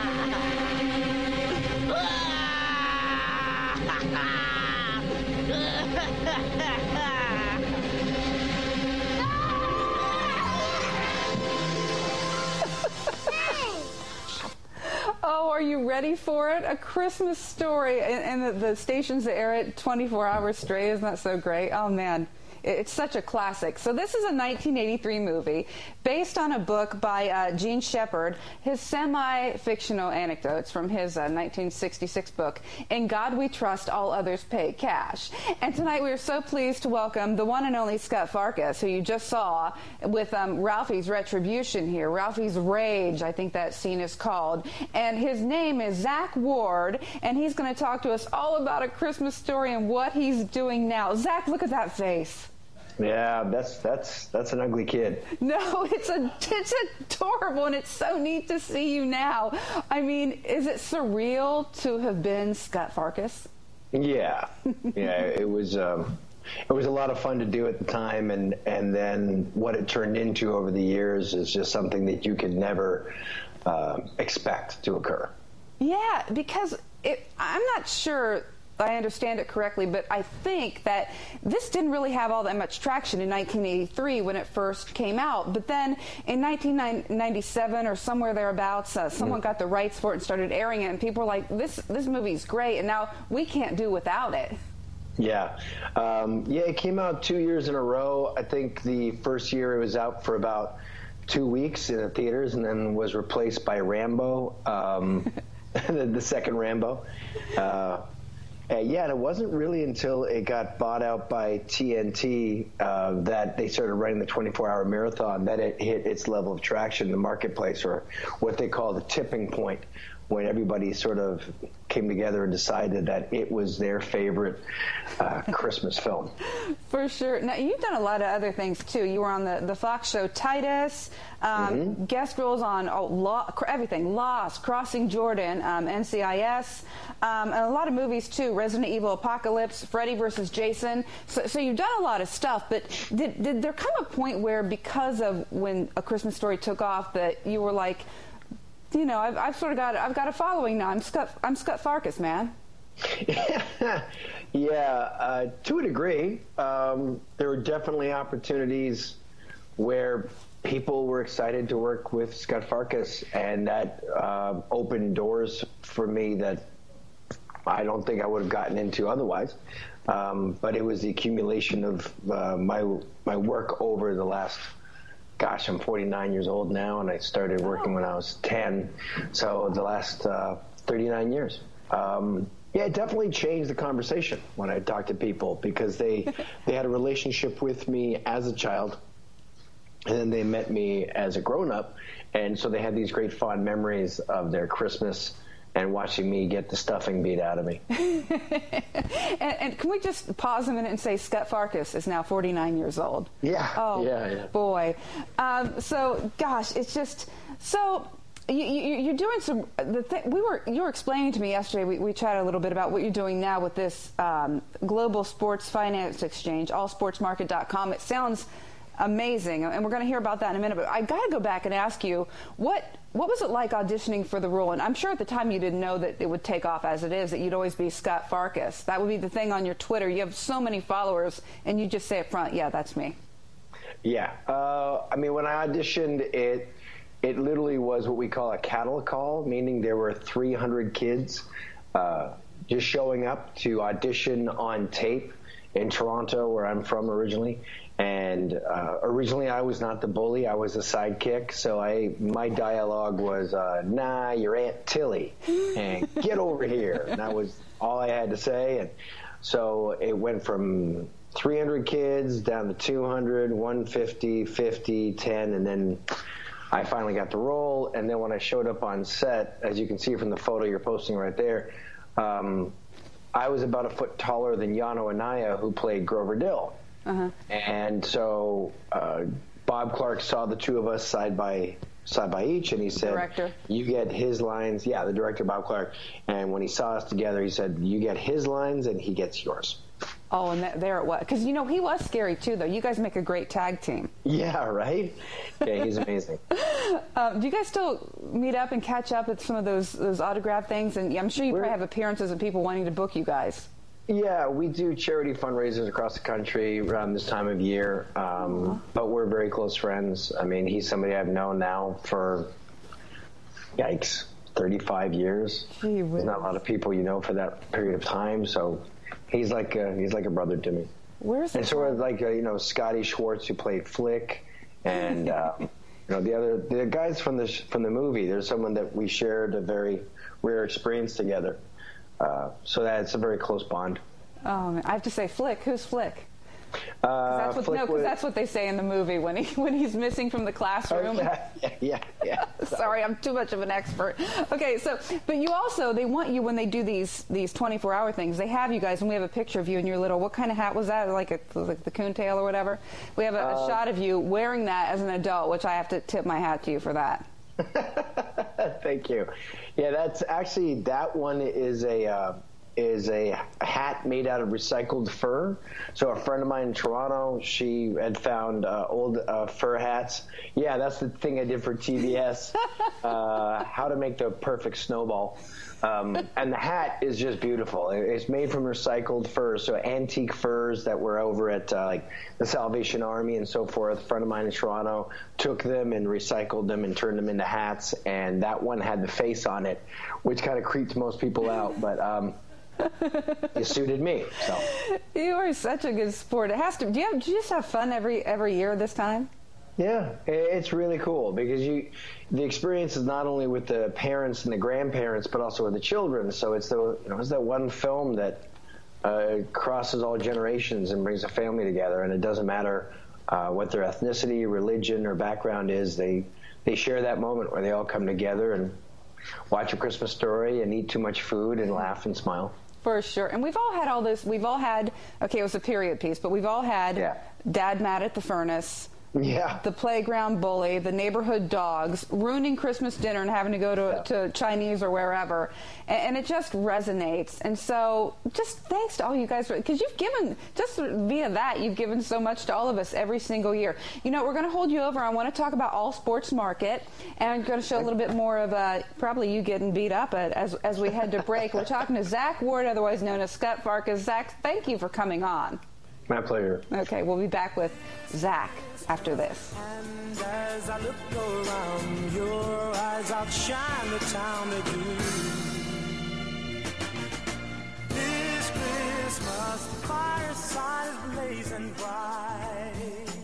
Speaker 6: Oh, are you ready for it? A Christmas Story. And, and the, the stations that air it twenty-four hours straight, isn't that so great? Oh, man. It's such a classic. So this is a nineteen eighty-three movie based on a book by uh, Gene Shepard, his semi-fictional anecdotes from his uh, nineteen sixty-six book, In God We Trust, All Others Pay Cash. And tonight we are so pleased to welcome the one and only Scut Farkus, who you just saw with um, Ralphie's Retribution here, Ralphie's Rage, I think that scene is called. And his name is Zach Ward, and he's going to talk to us all about A Christmas Story and what he's doing now. Zach, look at that face.
Speaker 8: Yeah, that's that's that's an ugly kid.
Speaker 6: No, it's a it's adorable, and it's so neat to see you now. I mean, is it surreal to have been Scut Farkus?
Speaker 8: Yeah, yeah, it was. Um, it was a lot of fun to do at the time, and and then what it turned into over the years is just something that you could never uh, expect to occur.
Speaker 6: Yeah, because it, I'm not sure I understand it correctly, but I think that this didn't really have all that much traction in nineteen eighty-three when it first came out. But then in nineteen ninety-seven or somewhere thereabouts, uh, someone got the rights for it and started airing it, and people were like, this this movie's great, and now we can't do without it.
Speaker 8: Yeah. Um, yeah, it came out two years in a row. I think the first year it was out for about two weeks in the theaters and then was replaced by Rambo, um, the, the second Rambo. Uh, Uh, yeah, and it wasn't really until it got bought out by T N T uh, that they started running the twenty-four hour marathon that it hit its level of traction in the marketplace, or what they call the tipping point, when everybody sort of came together and decided that it was their favorite uh, Christmas film.
Speaker 6: For sure. Now, you've done a lot of other things, too. You were on the, the Fox show Titus, um, mm-hmm. guest roles on oh, Law, everything, Lost, Crossing Jordan, um, N C I S, um, and a lot of movies, too, Resident Evil Apocalypse, Freddy versus Jason. So, so you've done a lot of stuff, but did, did there come a point where, because of when A Christmas Story took off, that you were like, you know, I've, I've sort of got, I've got a following now. I'm Scut, I'm Scut Farkus, man.
Speaker 8: Yeah, uh, to a degree. Um, there were definitely opportunities where people were excited to work with Scut Farkus, and that uh, opened doors for me that I don't think I would have gotten into otherwise. Um, but it was the accumulation of uh, my my work over the last. Gosh, I'm forty-nine years old now, and I started working when I was ten. So the last uh, thirty-nine years. Um, yeah, it definitely changed the conversation when I talked to people, because they they had a relationship with me as a child, and then they met me as a grown-up, and so they had these great fond memories of their Christmas and watching me get the stuffing beat out of me.
Speaker 6: and, and can we just pause a minute and say Scott Farkus is now forty-nine years old?
Speaker 8: Yeah.
Speaker 6: Oh,
Speaker 8: yeah, yeah.
Speaker 6: boy. Um, so, gosh, it's just so. You, you, you're doing some. The thing we were. You were explaining to me yesterday. We, we chatted a little bit about what you're doing now with this um, global sports finance exchange, all sports market dot com. It sounds amazing, and we're going to hear about that in a minute. But I got to go back and ask you what what was it like auditioning for the role? And I'm sure at the time you didn't know that it would take off as it is. That you'd always be Scott Farkus. That would be the thing on your Twitter. You have so many followers, and you just say up front, "Yeah, that's me."
Speaker 8: Yeah. Uh, I mean, when I auditioned, it. It literally was what we call a cattle call, meaning there were three hundred kids uh, just showing up to audition on tape in Toronto, where I'm from originally. And uh, originally I was not the bully, I was the sidekick. So I my dialogue was, uh, nah, you're Aunt Tilly, and get over here. And that was all I had to say. And so it went from three hundred kids down to two hundred, one fifty, fifty, ten, and then I finally got the role. And then when I showed up on set, as you can see from the photo you're posting right there, um, I was about a foot taller than Yano Anaya, who played Grover Dill. Uh-huh. And so uh, Bob Clark saw the two of us side by side by each, and he said, director. You get his lines. Yeah, the director, Bob Clark. And when he saw us together, he said, you get his lines and he gets yours.
Speaker 6: Oh, and that, there it was. Because, you know, he was scary, too, though. You guys make a great tag team.
Speaker 8: Yeah, right? Yeah, he's amazing.
Speaker 6: um, do you guys still meet up and catch up at some of those those autograph things? And I'm sure you We're, probably have appearances of people wanting to book you guys.
Speaker 8: Yeah, we do charity fundraisers across the country around this time of year. Um, but we're very close friends. I mean, he's somebody I've known now for, yikes, thirty-five years. Gee, There's not a lot of people you know for that period of time, so... He's like a, he's like a brother to me.
Speaker 6: Where's
Speaker 8: and sort of like uh, you know Scotty Schwartz, who played Flick, and uh, you know the other the guys from the from the movie. There's someone that we shared a very rare experience together, uh, so that's a very close bond.
Speaker 6: Oh, I have to say, Flick. Who's Flick?
Speaker 8: Uh,
Speaker 6: that's what,
Speaker 8: Flick
Speaker 6: no, because
Speaker 8: was,
Speaker 6: that's what they say in the movie when he when he's missing from the classroom.
Speaker 8: Oh, yeah, yeah, yeah. yeah.
Speaker 6: Sorry. Sorry, I'm too much of an expert. Okay, so but you also they want you when they do these these twenty-four hour things. They have you guys, and we have a picture of you in your little. What kind of hat was that? Like a like the coontail or whatever. We have a, a uh, shot of you wearing that as an adult, which I have to tip my hat to you for that.
Speaker 8: Thank you. Yeah, that's actually that one is a. Uh, is a hat made out of recycled fur. So a friend of mine in Toronto, she had found uh, old uh, fur hats. Yeah, that's the thing I did for T B S, uh, how to make the perfect snowball. Um, and the hat is just beautiful. It's made from recycled fur, so antique furs that were over at uh, like the Salvation Army and so forth. A friend of mine in Toronto took them and recycled them and turned them into hats, and that one had the face on it, which kind of creeped most people out, but um, it suited me. So
Speaker 6: you are such a good sport. It has to. Do you, have, do you just have fun every every year this time?
Speaker 8: Yeah, it's really cool because you, the experience is not only with the parents and the grandparents, but also with the children. So it's the you know it's that one film that uh, crosses all generations and brings a family together, and it doesn't matter uh, what their ethnicity, religion, or background is. They they share that moment where they all come together and watch A Christmas Story and eat too much food and laugh and smile.
Speaker 6: For sure. And we've all had all this. We've all had, okay, it was a period piece, but we've all had yeah. Dad mad at the furnace.
Speaker 8: Yeah.
Speaker 6: The playground bully, the neighborhood dogs, ruining Christmas dinner and having to go to, yeah. to Chinese or wherever. And, and it just resonates. And so just thanks to all you guys, because you've given, just via that, you've given so much to all of us every single year. You know, we're going to hold you over. I want to talk about All Sports Market, and I'm going to show a little bit more of uh, probably you getting beat up at, as, as we head to break. We're talking to Zach Ward, otherwise known as Scott Farkus. Zach, thank you for coming on.
Speaker 8: My pleasure.
Speaker 6: Okay, we'll be back with Zach after this.
Speaker 10: And as I look around, your eyes outshine the town they do. This Christmas, the fireside is blazing bright.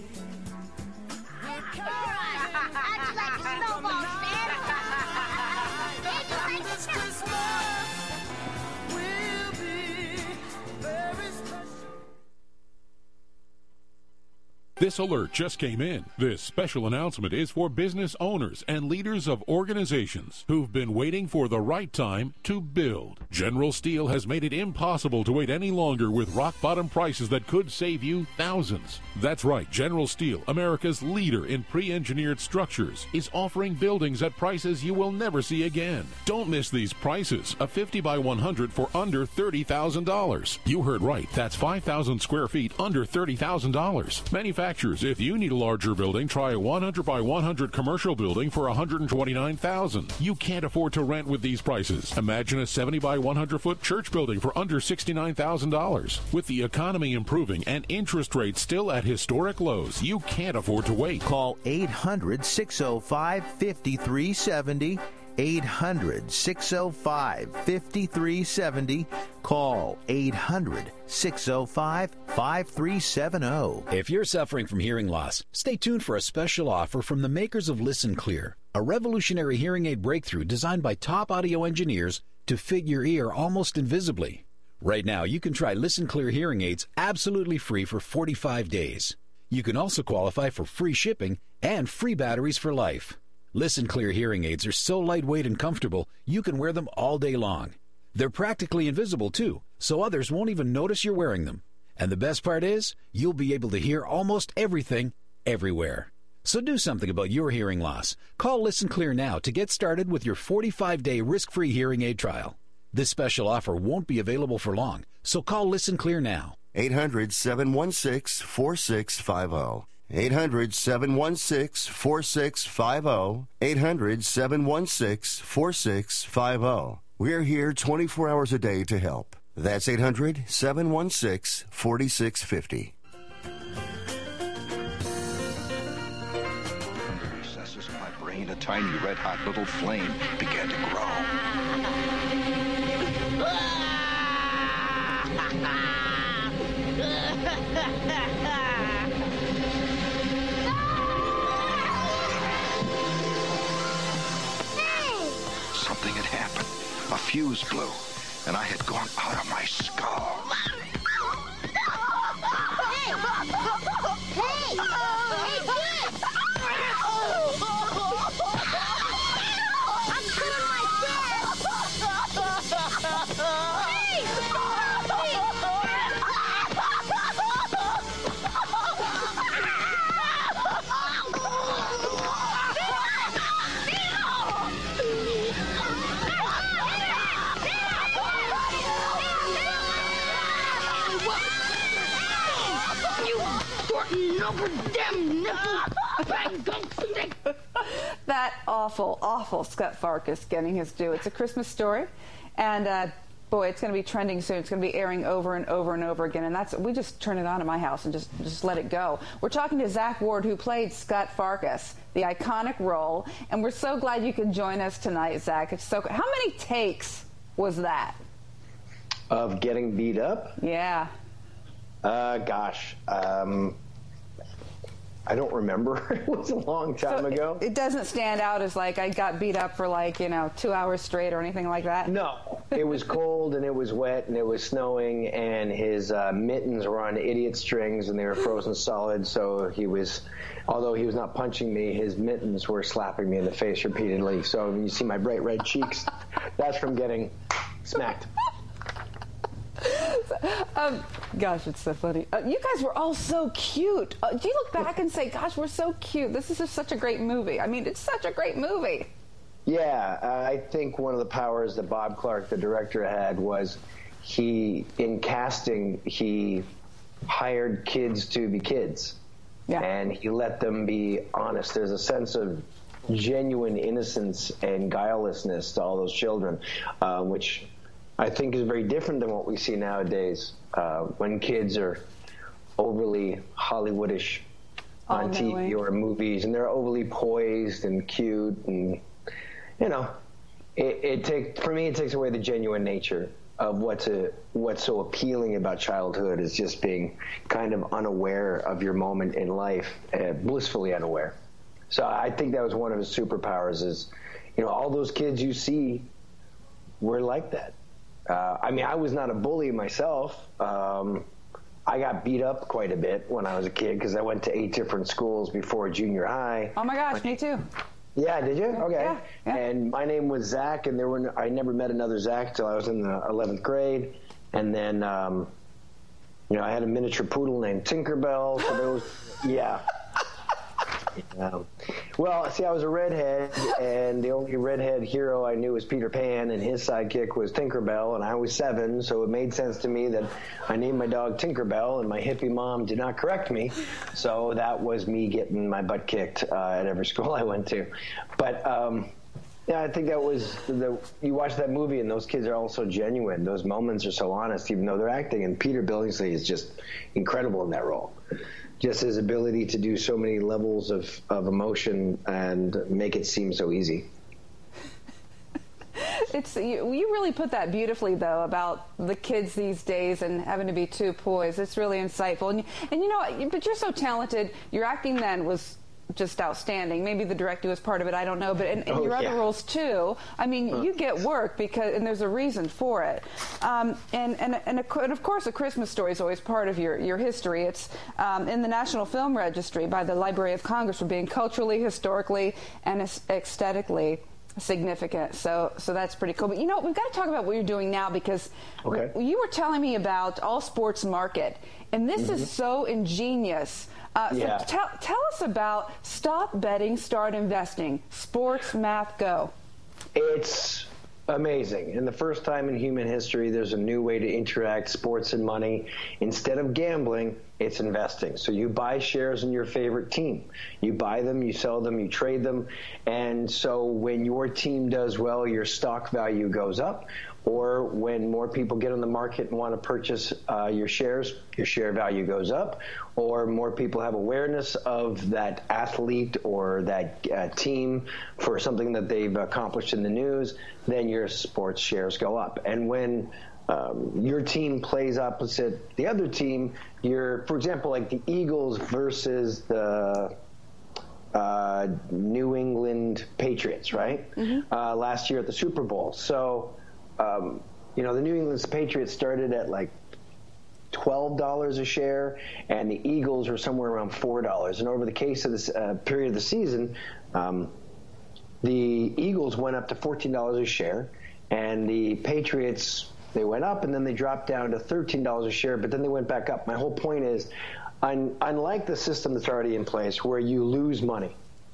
Speaker 22: How'd you like the snowball, Santa? Did you like the Christmas will be very special.
Speaker 9: This alert just came in. This special announcement is for business owners and leaders of organizations who've been waiting for the right time to build. General Steel has made it impossible to wait any longer with rock-bottom prices that could save you thousands. That's right, General Steel, America's leader in pre-engineered structures, is offering buildings at prices you will never see again. Don't miss these prices. A fifty by one hundred for under thirty thousand dollars. You heard right. That's five thousand square feet under thirty thousand dollars. Manufacturers, if you need a larger building, try a one hundred by one hundred commercial building for one hundred twenty-nine thousand dollars. You can't afford to rent with these prices. Imagine a seventy by one hundred foot church building for under sixty-nine thousand dollars. With the economy improving and interest rates still at historic lows, you can't afford to wait.
Speaker 14: Call eight hundred, six oh five, five three seven oh. eight hundred, six oh five, five three seven oh. Call eight hundred, six oh five, five three seven oh.
Speaker 11: If you're suffering from hearing loss, stay tuned for a special offer from the makers of Listen Clear, a revolutionary hearing aid breakthrough designed by top audio engineers to fit your ear almost invisibly. Right now, you can try Listen Clear hearing aids absolutely free for forty-five days. You can also qualify for free shipping and free batteries for life. Listen Clear hearing aids are so lightweight and comfortable, you can wear them all day long. They're practically invisible, too, so others won't even notice you're wearing them. And the best part is, you'll be able to hear almost everything, everywhere. So do something about your hearing loss. Call Listen Clear now to get started with your forty-five day risk-free hearing aid trial. This special offer won't be available for long, so call Listen Clear now.
Speaker 16: eight hundred, seven one six, four six five zero. eight hundred, seven one six, four six five zero. eight hundred, seven one six, four six five zero. We're here twenty-four hours a day to help. That's eight hundred, seven one six, four six five zero.
Speaker 7: From the recesses of my brain, a tiny red-hot little flame began to grow. Something had happened. A fuse blew, and I had gone out of my skull.
Speaker 22: Hey! Hey! Hey, kids! I'm killing myself! Hey!
Speaker 6: That awful, awful Scott Farkus getting his due. It's a Christmas story, and uh, boy, it's going to be trending soon. It's going to be airing over and over and over again, and that's we just turn it on in my house and just just let it go. We're talking to Zach Ward, who played Scott Farkus, the iconic role, and we're so glad you could join us tonight, Zach. It's so. How many takes was that?
Speaker 8: Of getting beat up?
Speaker 6: Yeah.
Speaker 8: Uh, gosh. Um, I don't remember. It was a long time
Speaker 6: so
Speaker 8: ago.
Speaker 6: It, it doesn't stand out as like I got beat up for like, you know, two hours straight or anything like that?
Speaker 8: No. It was cold and it was wet and it was snowing and his uh, mittens were on idiot strings and they were frozen solid. So he was, although he was not punching me, his mittens were slapping me in the face repeatedly. So when you see my bright red cheeks, that's from getting smacked.
Speaker 6: Um, gosh, it's so funny. Uh, you guys were all so cute. Uh, do you look back and say, gosh, we're so cute. This is just such a great movie. I mean, it's such a great movie.
Speaker 8: Yeah, uh, I think one of the powers that Bob Clark, the director, had was he, in casting, he hired kids to be kids. Yeah. And he let them be honest. There's a sense of genuine innocence and guilelessness to all those children, uh, which I think is very different than what we see nowadays, uh, when kids are overly Hollywoodish on T V or movies, and they're overly poised and cute, and you know, it, it takes for me it takes away the genuine nature of what's a, what's so appealing about childhood is just being kind of unaware of your moment in life, uh, blissfully unaware. So I think that was one of his superpowers. Is you know all those kids you see were like that. Uh, I mean, I was not a bully myself. Um, I got beat up quite a bit when I was a kid because I went to eight different schools before junior high.
Speaker 6: Oh my gosh, me too.
Speaker 8: Yeah, did you? Okay.
Speaker 6: Yeah, yeah.
Speaker 8: And my name was Zach, and there were no, I never met another Zach till I was in the eleventh grade, and then um, you know I had a miniature poodle named Tinkerbell. So there was, yeah. Um, well, see, I was a redhead, and the only redhead hero I knew was Peter Pan, and his sidekick was Tinkerbell, and I was seven, so it made sense to me that I named my dog Tinkerbell, and my hippie mom did not correct me, so that was me getting my butt kicked uh, at every school I went to. But um, yeah, I think that was the. You watch that movie, and those kids are all so genuine. Those moments are so honest, even though they're acting. And Peter Billingsley is just incredible in that role. Just his ability to do so many levels of, of emotion and make it seem so easy.
Speaker 6: It's you, you really put that beautifully, though, about the kids these days and having to be too poised. It's really insightful. And, and you know, but you're so talented. Your acting then was just outstanding. Maybe the directing was part of it, I don't know, but in, in oh, your yeah. other roles too, I mean, huh. you get work because, and there's a reason for it. Um, and, and, and, of course, A Christmas Story is always part of your, your history. It's um, in the National Film Registry by the Library of Congress for being culturally, historically, and aesthetically significant. So, so that's pretty cool. But you know, we've got to talk about what you're doing now because okay. you were telling me about All Sports Market, and this mm-hmm. is so ingenious. Uh, yeah. So tell, tell us about Stop Betting, Start Investing. Sports Math Go.
Speaker 8: It's amazing. And the first time in human history, there's a new way to interact sports and money. Instead of gambling, it's investing. So you buy shares in your favorite team. You buy them, you sell them, you trade them. And so when your team does well, your stock value goes up. Or when more people get on the market and want to purchase uh, your shares, your share value goes up. Or more people have awareness of that athlete or that uh, team for something that they've accomplished in the news, then your sports shares go up. And when um, your team plays opposite the other team, you're, for example, like the Eagles versus the uh, New England Patriots, right? Mm-hmm. Uh, last year at the Super Bowl. So Um, you know, the New England Patriots started at like twelve dollars a share, and the Eagles were somewhere around four dollars. And over the case of this uh, period of the season, um, the Eagles went up to fourteen dollars a share, and the Patriots, they went up, and then they dropped down to thirteen dollars a share, but then they went back up. My whole point is, un- unlike the system that's already in place where you lose money,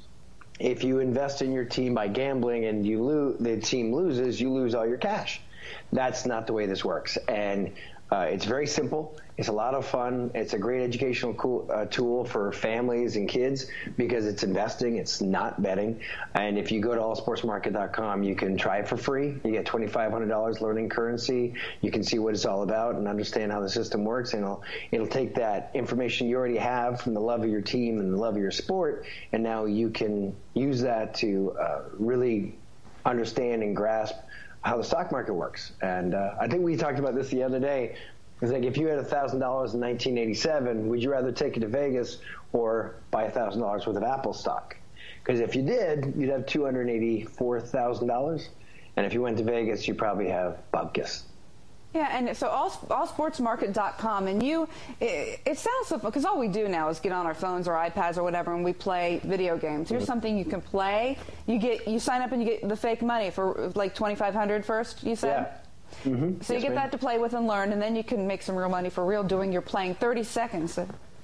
Speaker 8: if you invest in your team by gambling and you lose, the team loses, you lose all your cash. That's not the way this works. And uh, it's very simple. It's a lot of fun. It's a great educational cool, uh, tool for families and kids because it's investing. It's not betting. And if you go to all sports market dot com, you can try it for free. You get twenty-five hundred dollars learning currency. You can see what it's all about and understand how the system works. And it'll, it'll take that information you already have from the love of your team and the love of your sport, and now you can use that to uh, really understand and grasp how the stock market works. And uh, I think we talked about this the other day. It's like if you had one thousand dollars in nineteen eighty-seven, would you rather take it to Vegas or buy one thousand dollars worth of Apple stock? Because if you did, you'd have two hundred eighty-four thousand dollars. And if you went to Vegas, you probably have bupkis.
Speaker 6: Yeah, and so all, all sports market dot com, and you, it, it sounds so fun, because all we do now is get on our phones or iPads or whatever, and we play video games. Here's mm-hmm. something you can play. You get, you sign up and you get the fake money for like twenty-five hundred dollars first, you said?
Speaker 8: Yeah. Mm-hmm.
Speaker 6: So you
Speaker 8: yes,
Speaker 6: get
Speaker 8: ma'am.
Speaker 6: that to play with and learn, and then you can make some real money for real doing your playing. thirty seconds.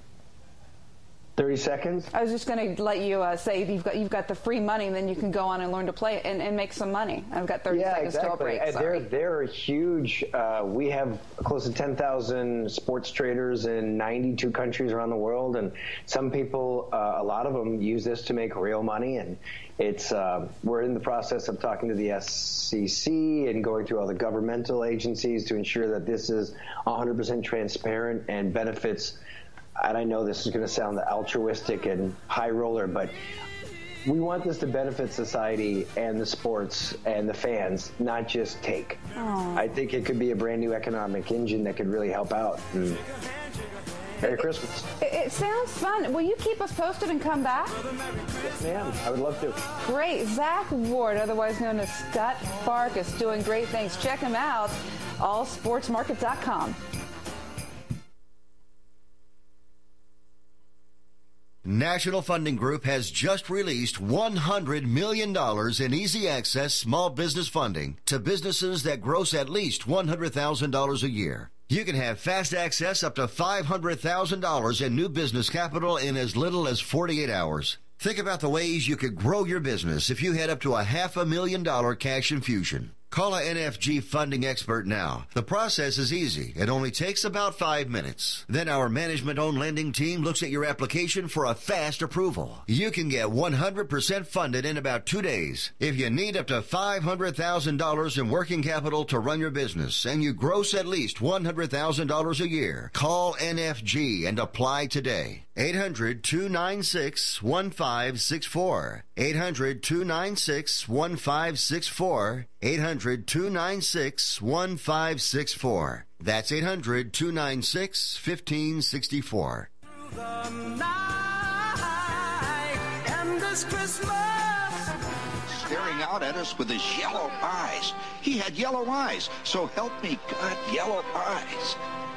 Speaker 8: thirty seconds?
Speaker 6: I was just going to let you uh, say you've got you've got the free money, and then you can go on and learn to play and, and make some money. I've got thirty
Speaker 8: yeah,
Speaker 6: seconds
Speaker 8: exactly.
Speaker 6: to a break.
Speaker 8: And
Speaker 6: sorry.
Speaker 8: they're, they're huge. Uh, we have close to ten thousand sports traders in ninety-two countries around the world, and some people, uh, a lot of them, use this to make real money. And it's uh, we're in the process of talking to the S E C and going through all the governmental agencies to ensure that this is one hundred percent transparent and benefits. And I know this is going to sound altruistic and high roller, but we want this to benefit society and the sports and the fans, not just take. Aww. I think it could be a brand new economic engine that could really help out. And Merry Christmas.
Speaker 6: It, it sounds fun. Will you keep us posted and come back?
Speaker 8: Yes, ma'am. I would love to.
Speaker 6: Great. Zach Ward, otherwise known as Scott Farkus, doing great things. Check him out, all sports market dot com.
Speaker 16: National Funding Group has just released one hundred million dollars in easy access small business funding to businesses that gross at least one hundred thousand dollars a year. You can have fast access up to five hundred thousand dollars in new business capital in as little as forty-eight hours. Think about the ways you could grow your business if you had up to a half a million dollar cash infusion. Call a N F G funding expert now. The process is easy. It only takes about five minutes. Then our management-owned lending team looks at your application for a fast approval. You can get one hundred percent funded in about two days. If you need up to five hundred thousand dollars in working capital to run your business and you gross at least one hundred thousand dollars a year, call N F G and apply today. eight hundred, two nine six, one five six four. eight hundred, two nine six, one five six four. eight hundred, two nine six, one five six four. That's eight hundred, two nine six, one five six four.
Speaker 7: Staring out at us with his yellow eyes. He had yellow eyes, so help me God, yellow eyes.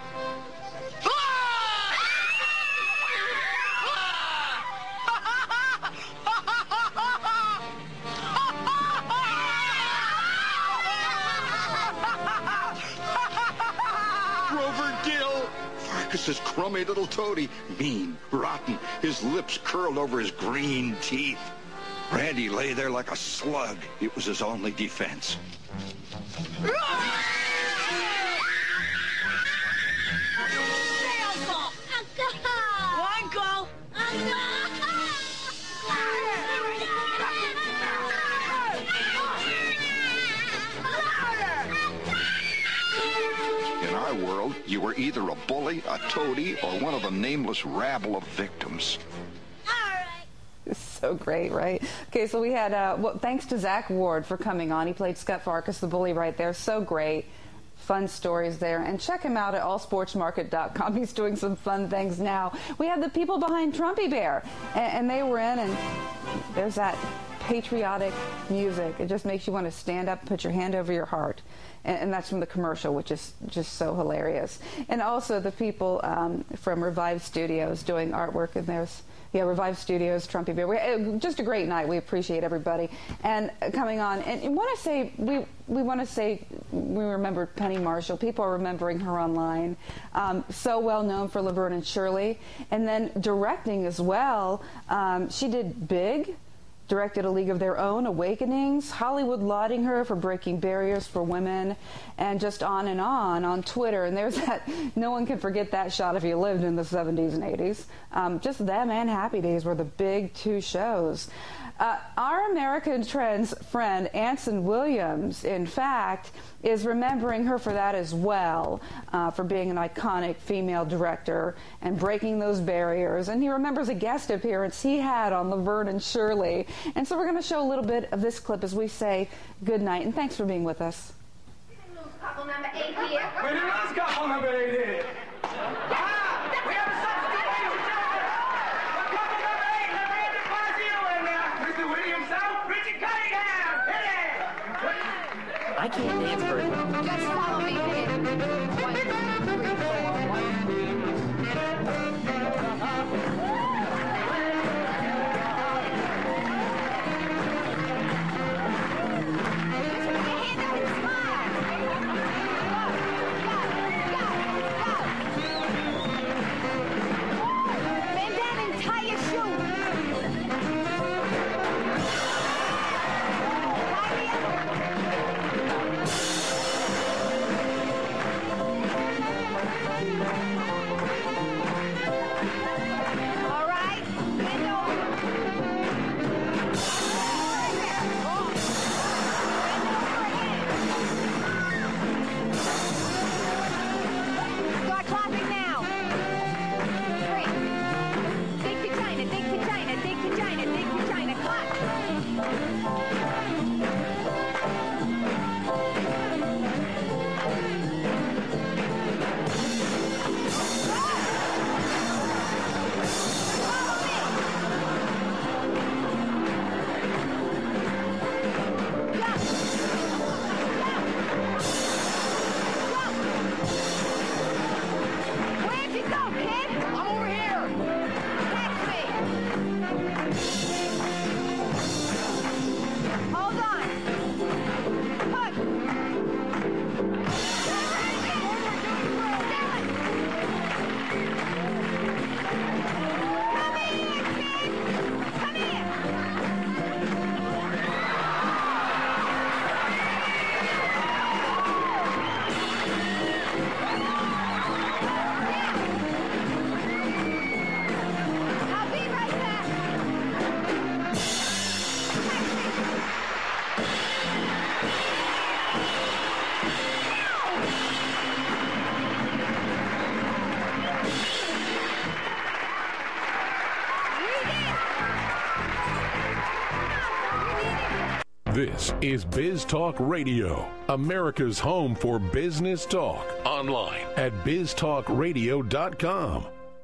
Speaker 7: Farkas's crummy little toady, mean, rotten, his lips curled over his green teeth. Randy lay there like a slug. It was his only defense.
Speaker 1: Hey, Uncle! Uncle! Uncle!
Speaker 7: In our world, you were either a bully, a toady, or one of the nameless rabble of victims.
Speaker 6: It's so great, right? Okay, so we had, uh, well, thanks to Zach Ward for coming on. He played Scott Farkus, the bully, right there. So great. Fun stories there. And check him out at all sports market dot com. He's doing some fun things now. We had the people behind Trumpy Bear, and, and they were in, and there's that patriotic music. It just makes you want to stand up and put your hand over your heart. And, and that's from the commercial, which is just so hilarious. And also the people um, from Revive Studios doing artwork, and there's Yeah, Revive Studios, Trumpy Bear. We, just a great night. We appreciate everybody and uh, coming on. And, and want to say we we want to say we remembered Penny Marshall. People are remembering her online. Um, so well known for Laverne and Shirley, and then directing as well. Um, she did Big. Directed A League of Their Own, Awakenings, Hollywood lauding her for breaking barriers for women, and just on and on on Twitter. And there's that, no one can forget that shot if you lived in the seventies and eighties. Um, just them and Happy Days were the big two shows. Uh, our American Trends friend, Anson Williams, in fact, is remembering her for that as well, uh, for being an iconic female director and breaking those barriers. And he remembers a guest appearance he had on Laverne and Shirley. And so we're going to show a little bit of this clip as we say good night, and thanks for being with us.
Speaker 22: Couple number eight here.
Speaker 10: We didn't lose couple number eight here. Ah, we have a substitute. What couple number eight? Number eight requires you and uh, Mister Williams out. Richard Cunningham. Hit it.
Speaker 22: I can't dance very well. Just follow me. One, two, three, four. One, two,
Speaker 9: This is Biz Talk Radio, America's home for business talk. Online at biz talk radio dot com.